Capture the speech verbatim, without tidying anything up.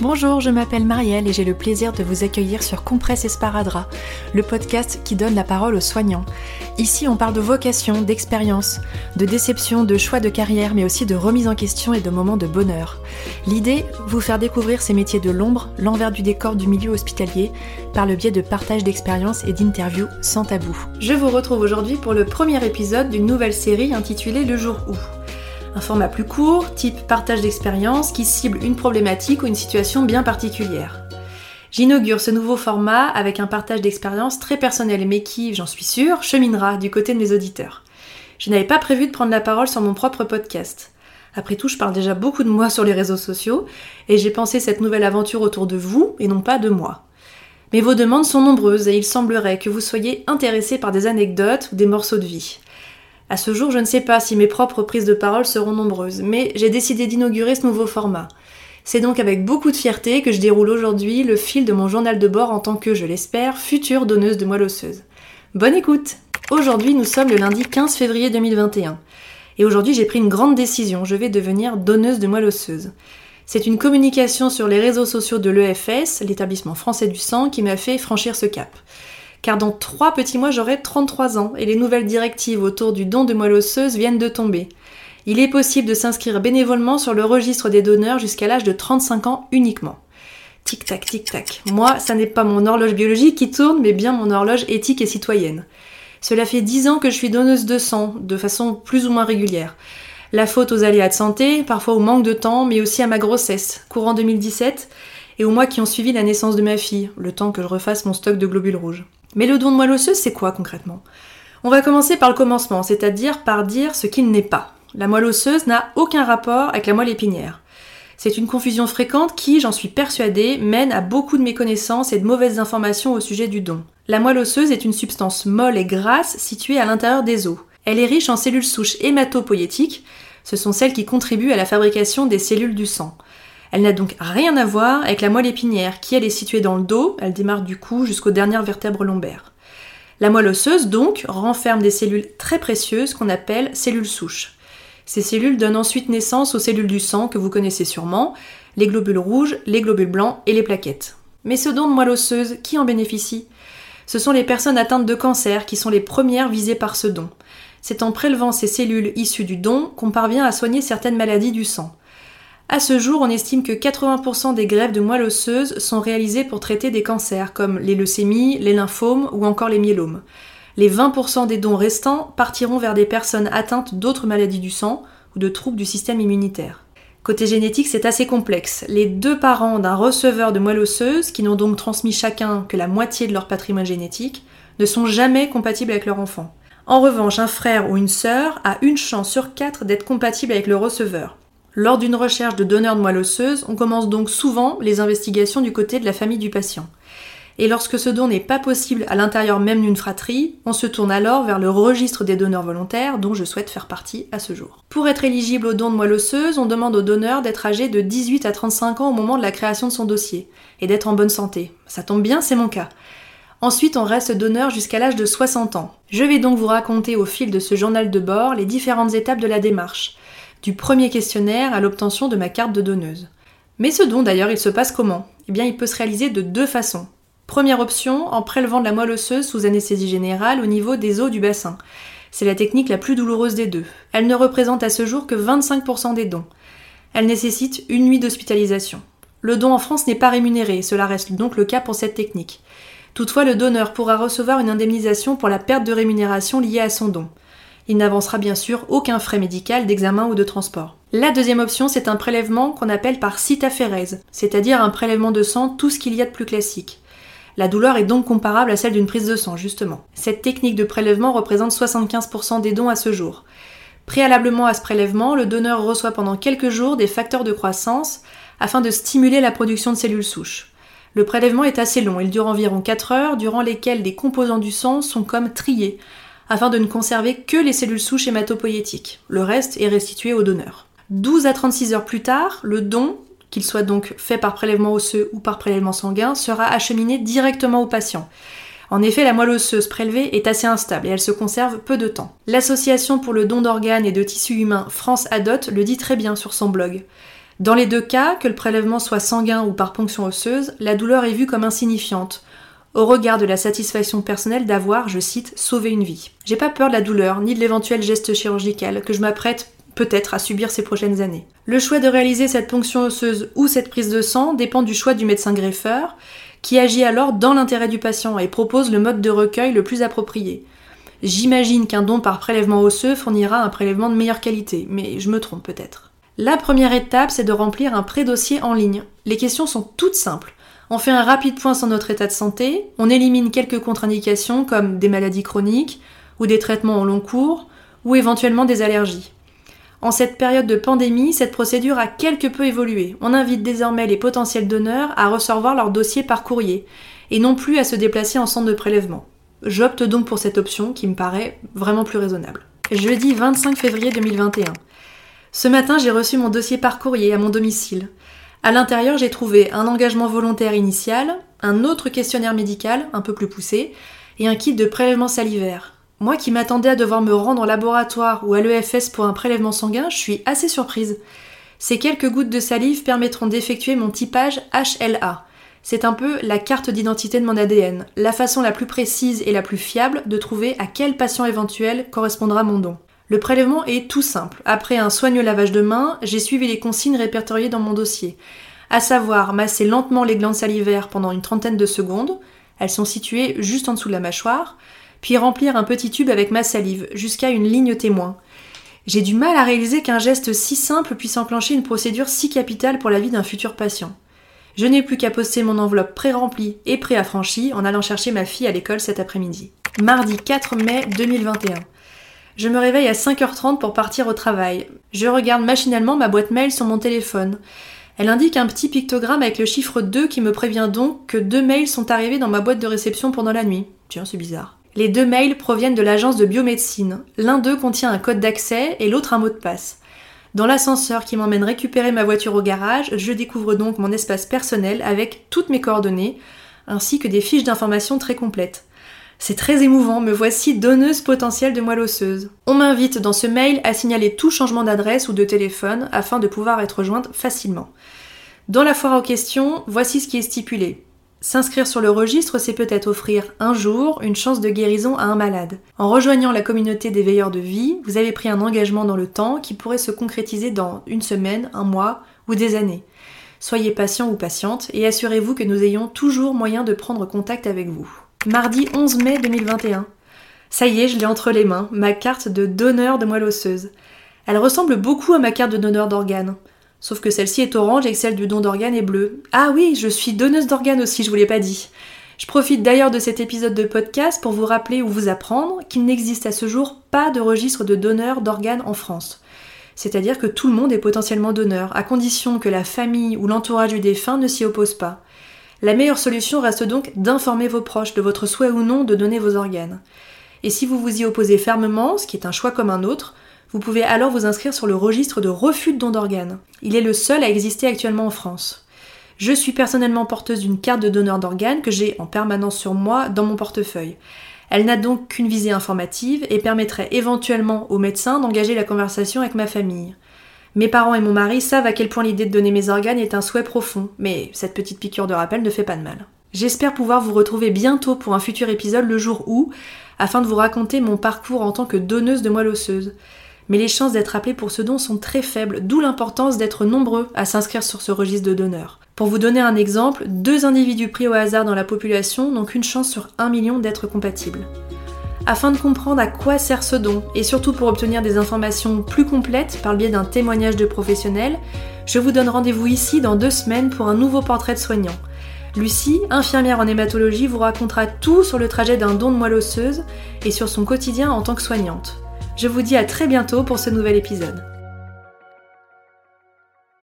Bonjour, je m'appelle Marielle et j'ai le plaisir de vous accueillir sur Compresse Esparadrap, le podcast qui donne la parole aux soignants. Ici, on parle de vocation, d'expérience, de déception, de choix de carrière, mais aussi de remise en question et de moments de bonheur. L'idée, vous faire découvrir ces métiers de l'ombre, l'envers du décor du milieu hospitalier, par le biais de partage d'expériences et d'interviews sans tabou. Je vous retrouve aujourd'hui pour le premier épisode d'une nouvelle série intitulée Le jour où. Un format plus court, type partage d'expérience, qui cible une problématique ou une situation bien particulière. J'inaugure ce nouveau format avec un partage d'expérience très personnel, mais qui, j'en suis sûre, cheminera du côté de mes auditeurs. Je n'avais pas prévu de prendre la parole sur mon propre podcast. Après tout, je parle déjà beaucoup de moi sur les réseaux sociaux, et j'ai pensé cette nouvelle aventure autour de vous, et non pas de moi. Mais vos demandes sont nombreuses, et il semblerait que vous soyez intéressés par des anecdotes ou des morceaux de vie. À ce jour, je ne sais pas si mes propres prises de parole seront nombreuses, mais j'ai décidé d'inaugurer ce nouveau format. C'est donc avec beaucoup de fierté que je déroule aujourd'hui le fil de mon journal de bord en tant que, je l'espère, future donneuse de moelle osseuse. Bonne écoute! Aujourd'hui, nous sommes le lundi quinze février deux mille vingt et un. Et aujourd'hui, j'ai pris une grande décision, je vais devenir donneuse de moelle osseuse. C'est une communication sur les réseaux sociaux de l'E F S, l'établissement français du sang, qui m'a fait franchir ce cap. Car dans trois petits mois, j'aurai trente-trois ans et les nouvelles directives autour du don de moelle osseuse viennent de tomber. Il est possible de s'inscrire bénévolement sur le registre des donneurs jusqu'à l'âge de trente-cinq ans uniquement. Tic-tac, tic-tac. Moi, ça n'est pas mon horloge biologique qui tourne, mais bien mon horloge éthique et citoyenne. Cela fait dix ans que je suis donneuse de sang, de façon plus ou moins régulière. La faute aux aléas de santé, parfois au manque de temps, mais aussi à ma grossesse, courant deux mille dix-sept, et aux mois qui ont suivi la naissance de ma fille, le temps que je refasse mon stock de globules rouges. Mais le don de moelle osseuse, c'est quoi concrètement ? On va commencer par le commencement, c'est-à-dire par dire ce qu'il n'est pas. La moelle osseuse n'a aucun rapport avec la moelle épinière. C'est une confusion fréquente qui, j'en suis persuadée, mène à beaucoup de méconnaissances et de mauvaises informations au sujet du don. La moelle osseuse est une substance molle et grasse située à l'intérieur des os. Elle est riche en cellules souches hématopoïétiques, ce sont celles qui contribuent à la fabrication des cellules du sang. Elle n'a donc rien à voir avec la moelle épinière, qui elle est située dans le dos, elle démarre du cou jusqu'aux dernières vertèbres lombaires. La moelle osseuse, donc, renferme des cellules très précieuses qu'on appelle cellules souches. Ces cellules donnent ensuite naissance aux cellules du sang que vous connaissez sûrement, les globules rouges, les globules blancs et les plaquettes. Mais ce don de moelle osseuse, qui en bénéficie ? Ce sont les personnes atteintes de cancer qui sont les premières visées par ce don. C'est en prélevant ces cellules issues du don qu'on parvient à soigner certaines maladies du sang. À ce jour, on estime que quatre-vingts pour cent des greffes de moelle osseuse sont réalisées pour traiter des cancers comme les leucémies, les lymphomes ou encore les myélomes. Les vingt pour cent des dons restants partiront vers des personnes atteintes d'autres maladies du sang ou de troubles du système immunitaire. Côté génétique, c'est assez complexe. Les deux parents d'un receveur de moelle osseuse, qui n'ont donc transmis chacun que la moitié de leur patrimoine génétique, ne sont jamais compatibles avec leur enfant. En revanche, un frère ou une sœur a une chance sur quatre d'être compatible avec le receveur. Lors d'une recherche de donneur de moelle osseuse, on commence donc souvent les investigations du côté de la famille du patient. Et lorsque ce don n'est pas possible à l'intérieur même d'une fratrie, on se tourne alors vers le registre des donneurs volontaires dont je souhaite faire partie à ce jour. Pour être éligible au don de moelle osseuse, on demande au donneur d'être âgé de dix-huit à trente-cinq ans au moment de la création de son dossier et d'être en bonne santé. Ça tombe bien, c'est mon cas. Ensuite, on reste donneur jusqu'à l'âge de soixante ans. Je vais donc vous raconter au fil de ce journal de bord les différentes étapes de la démarche, du premier questionnaire à l'obtention de ma carte de donneuse. Mais ce don d'ailleurs, il se passe comment ? Eh bien, il peut se réaliser de deux façons. Première option, en prélevant de la moelle osseuse sous anesthésie générale au niveau des os du bassin. C'est la technique la plus douloureuse des deux. Elle ne représente à ce jour que vingt-cinq pour cent des dons. Elle nécessite une nuit d'hospitalisation. Le don en France n'est pas rémunéré, cela reste donc le cas pour cette technique. Toutefois, le donneur pourra recevoir une indemnisation pour la perte de rémunération liée à son don. Il n'avancera bien sûr aucun frais médical, d'examen ou de transport. La deuxième option, c'est un prélèvement qu'on appelle par cytaphérèse, c'est-à-dire un prélèvement de sang, tout ce qu'il y a de plus classique. La douleur est donc comparable à celle d'une prise de sang, justement. Cette technique de prélèvement représente soixante-quinze pour cent des dons à ce jour. Préalablement à ce prélèvement, le donneur reçoit pendant quelques jours des facteurs de croissance afin de stimuler la production de cellules souches. Le prélèvement est assez long, il dure environ quatre heures, durant lesquelles les composants du sang sont comme triés, afin de ne conserver que les cellules souches hématopoïétiques. Le reste est restitué au donneur. douze à trente-six heures plus tard, le don, qu'il soit donc fait par prélèvement osseux ou par prélèvement sanguin, sera acheminé directement au patient. En effet, la moelle osseuse prélevée est assez instable et elle se conserve peu de temps. L'Association pour le don d'organes et de tissus humains France Adot le dit très bien sur son blog. Dans les deux cas, que le prélèvement soit sanguin ou par ponction osseuse, la douleur est vue comme insignifiante, au regard de la satisfaction personnelle d'avoir, je cite, sauvé une vie. J'ai pas peur de la douleur, ni de l'éventuel geste chirurgical que je m'apprête peut-être à subir ces prochaines années. Le choix de réaliser cette ponction osseuse ou cette prise de sang dépend du choix du médecin greffeur, qui agit alors dans l'intérêt du patient et propose le mode de recueil le plus approprié. J'imagine qu'un don par prélèvement osseux fournira un prélèvement de meilleure qualité, mais je me trompe peut-être. La première étape, c'est de remplir un pré-dossier en ligne. Les questions sont toutes simples. On fait un rapide point sur notre état de santé, on élimine quelques contre-indications comme des maladies chroniques, ou des traitements en long cours, ou éventuellement des allergies. En cette période de pandémie, cette procédure a quelque peu évolué. On invite désormais les potentiels donneurs à recevoir leur dossier par courrier, et non plus à se déplacer en centre de prélèvement. J'opte donc pour cette option qui me paraît vraiment plus raisonnable. Jeudi vingt-cinq février deux mille vingt et un. Ce matin, j'ai reçu mon dossier par courrier à mon domicile. À l'intérieur, j'ai trouvé un engagement volontaire initial, un autre questionnaire médical, un peu plus poussé, et un kit de prélèvement salivaire. Moi qui m'attendais à devoir me rendre au laboratoire ou à l'E F S pour un prélèvement sanguin, je suis assez surprise. Ces quelques gouttes de salive permettront d'effectuer mon typage H L A. C'est un peu la carte d'identité de mon A D N, la façon la plus précise et la plus fiable de trouver à quel patient éventuel correspondra mon don. Le prélèvement est tout simple. Après un soigneux lavage de mains, j'ai suivi les consignes répertoriées dans mon dossier, à savoir masser lentement les glandes salivaires pendant une trentaine de secondes, elles sont situées juste en dessous de la mâchoire, puis remplir un petit tube avec ma salive, jusqu'à une ligne témoin. J'ai du mal à réaliser qu'un geste si simple puisse enclencher une procédure si capitale pour la vie d'un futur patient. Je n'ai plus qu'à poster mon enveloppe pré-remplie et pré-affranchie en allant chercher ma fille à l'école cet après-midi. Mardi quatre mai deux mille vingt et un. Je me réveille à cinq heures trente pour partir au travail. Je regarde machinalement ma boîte mail sur mon téléphone. Elle indique un petit pictogramme avec le chiffre deux qui me prévient donc que deux mails sont arrivés dans ma boîte de réception pendant la nuit. Tiens, c'est bizarre. Les deux mails proviennent de l'agence de biomédecine. L'un d'eux contient un code d'accès et l'autre un mot de passe. Dans l'ascenseur qui m'emmène récupérer ma voiture au garage, je découvre donc mon espace personnel avec toutes mes coordonnées, ainsi que des fiches d'informations très complètes. C'est très émouvant, me voici donneuse potentielle de moelle osseuse. On m'invite dans ce mail à signaler tout changement d'adresse ou de téléphone afin de pouvoir être jointe facilement. Dans la foire aux questions, voici ce qui est stipulé. S'inscrire sur le registre, c'est peut-être offrir un jour une chance de guérison à un malade. En rejoignant la communauté des veilleurs de vie, vous avez pris un engagement dans le temps qui pourrait se concrétiser dans une semaine, un mois ou des années. Soyez patient ou patiente et assurez-vous que nous ayons toujours moyen de prendre contact avec vous. Mardi onze mai deux mille vingt et un. Ça y est, je l'ai entre les mains, ma carte de donneur de moelle osseuse. Elle ressemble beaucoup à ma carte de donneur d'organes. Sauf que celle-ci est orange et que celle du don d'organes est bleue. Ah oui, je suis donneuse d'organes aussi, je vous l'ai pas dit. Je profite d'ailleurs de cet épisode de podcast pour vous rappeler ou vous apprendre qu'il n'existe à ce jour pas de registre de donneurs d'organes en France. C'est-à-dire que tout le monde est potentiellement donneur, à condition que la famille ou l'entourage du défunt ne s'y oppose pas. La meilleure solution reste donc d'informer vos proches de votre souhait ou non de donner vos organes. Et si vous vous y opposez fermement, ce qui est un choix comme un autre, vous pouvez alors vous inscrire sur le registre de refus de don d'organes. Il est le seul à exister actuellement en France. Je suis personnellement porteuse d'une carte de donneur d'organes que j'ai en permanence sur moi dans mon portefeuille. Elle n'a donc qu'une visée informative et permettrait éventuellement au médecin d'engager la conversation avec ma famille. Mes parents et mon mari savent à quel point l'idée de donner mes organes est un souhait profond, mais cette petite piqûre de rappel ne fait pas de mal. J'espère pouvoir vous retrouver bientôt pour un futur épisode le jour où, afin de vous raconter mon parcours en tant que donneuse de moelle osseuse. Mais les chances d'être appelée pour ce don sont très faibles, d'où l'importance d'être nombreux à s'inscrire sur ce registre de donneurs. Pour vous donner un exemple, deux individus pris au hasard dans la population n'ont qu'une chance sur un million d'être compatibles. Afin de comprendre à quoi sert ce don, et surtout pour obtenir des informations plus complètes par le biais d'un témoignage de professionnels, je vous donne rendez-vous ici dans deux semaines pour un nouveau portrait de soignant. Lucie, infirmière en hématologie, vous racontera tout sur le trajet d'un don de moelle osseuse et sur son quotidien en tant que soignante. Je vous dis à très bientôt pour ce nouvel épisode.